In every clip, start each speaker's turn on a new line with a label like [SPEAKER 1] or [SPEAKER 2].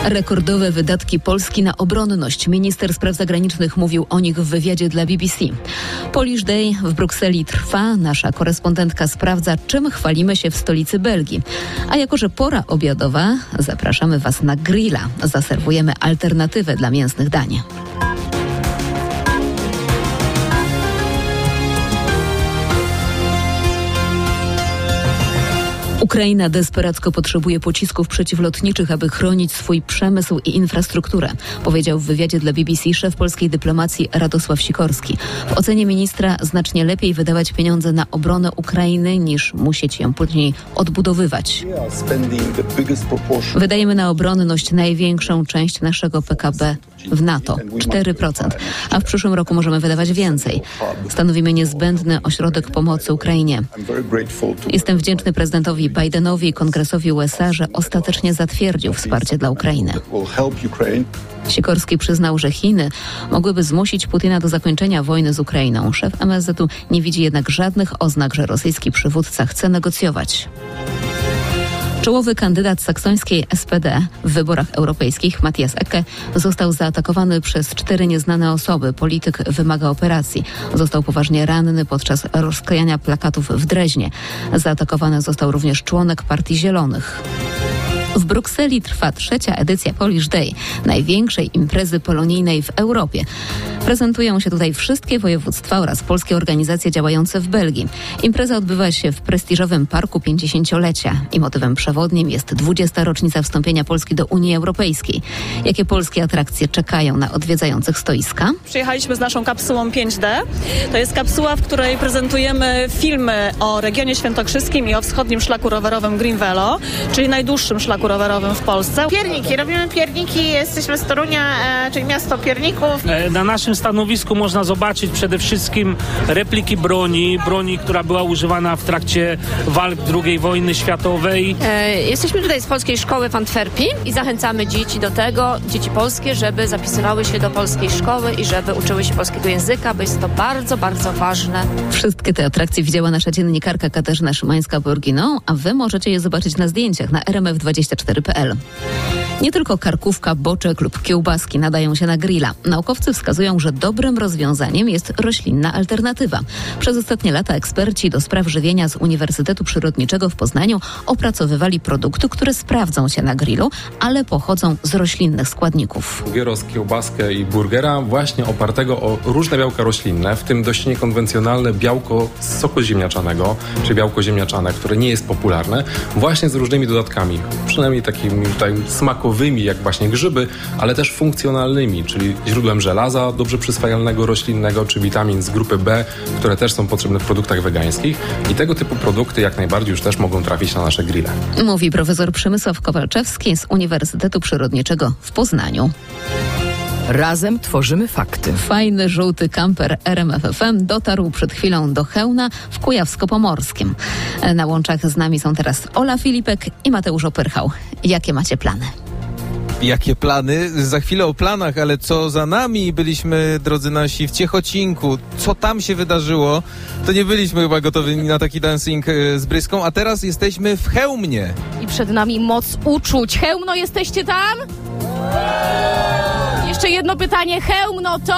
[SPEAKER 1] Rekordowe wydatki Polski na obronność. Minister spraw zagranicznych mówił o nich w wywiadzie dla BBC. Polish Day w Brukseli trwa. Nasza korespondentka sprawdza, czym chwalimy się w stolicy Belgii. A jako że pora obiadowa, zapraszamy Was na grilla. Zaserwujemy alternatywę dla mięsnych dań. Ukraina desperacko potrzebuje pocisków przeciwlotniczych, aby chronić swój przemysł i infrastrukturę, powiedział w wywiadzie dla BBC szef polskiej dyplomacji Radosław Sikorski. W ocenie ministra znacznie lepiej wydawać pieniądze na obronę Ukrainy, niż musieć ją później odbudowywać. Wydajemy na obronność największą część naszego PKB w NATO, 4%, a w przyszłym roku możemy wydawać więcej. Stanowimy niezbędny ośrodek pomocy Ukrainie. Jestem wdzięczny prezydentowi Bidenowi i Kongresowi USA, że ostatecznie zatwierdził wsparcie dla Ukrainy. Sikorski przyznał, że Chiny mogłyby zmusić Putina do zakończenia wojny z Ukrainą. Szef MSZ-u nie widzi jednak żadnych oznak, że rosyjski przywódca chce negocjować. Czołowy kandydat saksońskiej SPD w wyborach europejskich, Matthias Ecke, został zaatakowany przez 4 nieznane osoby. Polityk wymaga operacji. Został poważnie ranny podczas rozklejania plakatów w Dreźnie. Zaatakowany został również członek Partii Zielonych. W Brukseli trwa 3. edycja Polish Day, największej imprezy polonijnej w Europie. Prezentują się tutaj wszystkie województwa oraz polskie organizacje działające w Belgii. Impreza odbywa się w prestiżowym Parku 50-lecia i motywem przewodnim jest 20. rocznica wstąpienia Polski do Unii Europejskiej. Jakie polskie atrakcje czekają na odwiedzających stoiska?
[SPEAKER 2] Przyjechaliśmy z naszą kapsułą 5D. To jest kapsuła, w której prezentujemy filmy o regionie świętokrzyskim i o wschodnim szlaku rowerowym Green Velo, czyli najdłuższym szlaku rowerowym w Polsce.
[SPEAKER 3] Pierniki, robimy pierniki, jesteśmy z Torunia, czyli miasto pierników.
[SPEAKER 4] Na naszym stanowisku można zobaczyć przede wszystkim repliki broni, która była używana w trakcie walk II wojny światowej.
[SPEAKER 5] Jesteśmy tutaj z polskiej szkoły w Antwerpii i zachęcamy dzieci do tego, dzieci polskie, żeby zapisywały się do polskiej szkoły i żeby uczyły się polskiego języka, bo jest to bardzo, bardzo ważne.
[SPEAKER 1] Wszystkie te atrakcje widziała nasza dziennikarka Katarzyna Szymańska-Borginą, a Wy możecie je zobaczyć na zdjęciach na rmf24.pl. Nie tylko karkówka, boczek lub kiełbaski nadają się na grilla. Naukowcy wskazują, że dobrym rozwiązaniem jest roślinna alternatywa. Przez ostatnie lata eksperci do spraw żywienia z Uniwersytetu Przyrodniczego w Poznaniu opracowywali produkty, które sprawdzą się na grillu, ale pochodzą z roślinnych składników.
[SPEAKER 6] Gyros, kiełbaskę i burgera właśnie opartego o różne białka roślinne, w tym dość niekonwencjonalne białko z soku ziemniaczanego, czy białko ziemniaczane, które nie jest popularne, właśnie z różnymi dodatkami, przynajmniej takimi tutaj smakowymi, jak właśnie grzyby, ale też funkcjonalnymi, czyli źródłem żelaza dobrze przyswajalnego roślinnego, czy witamin z grupy B, które też są potrzebne w produktach wegańskich i tego typu produkty jak najbardziej już też mogą trafić na nasze grille.
[SPEAKER 1] Mówi profesor Przemysław Kowalczewski z Uniwersytetu Przyrodniczego w Poznaniu.
[SPEAKER 7] Razem tworzymy fakty.
[SPEAKER 1] Fajny, żółty kamper RMF FM dotarł przed chwilą do Chełna w Kujawsko-Pomorskim. Na łączach z nami są teraz Ola Filipek i Mateusz Opyrchał. Jakie macie plany?
[SPEAKER 8] Jakie plany? Za chwilę o planach, ale co za nami? Byliśmy, drodzy nasi, w Ciechocinku. Co tam się wydarzyło? To nie byliśmy chyba gotowi na taki dancing z Bryską, a teraz jesteśmy w Chełmnie.
[SPEAKER 9] I przed nami moc uczuć. Chełmno, jesteście tam? Jeszcze jedno pytanie. Chełmno to?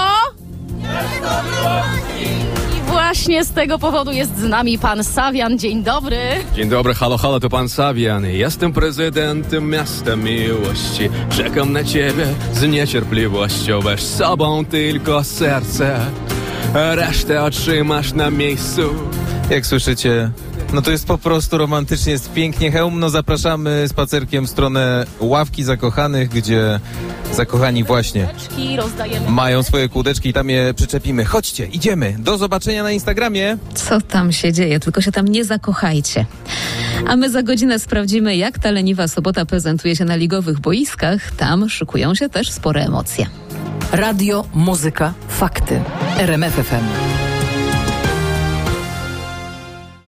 [SPEAKER 9] I właśnie z tego powodu jest z nami pan Sawian. Dzień dobry.
[SPEAKER 10] Dzień dobry, halo, halo, to pan Sawian. Jestem prezydentem miasta miłości. Czekam na ciebie z niecierpliwością. Weź z sobą tylko serce, resztę otrzymasz na miejscu.
[SPEAKER 8] Jak słyszycie, no to jest po prostu romantycznie, jest pięknie. Chełmno, zapraszamy spacerkiem w stronę Ławki Zakochanych, gdzie zakochani właśnie mają swoje kółdeczki i tam je przyczepimy. Chodźcie, idziemy. Do zobaczenia na Instagramie.
[SPEAKER 1] Co tam się dzieje? Tylko się tam nie zakochajcie. A my za godzinę sprawdzimy, jak ta leniwa sobota prezentuje się na ligowych boiskach. Tam szykują się też spore emocje.
[SPEAKER 7] Radio, muzyka, fakty. RMF FM.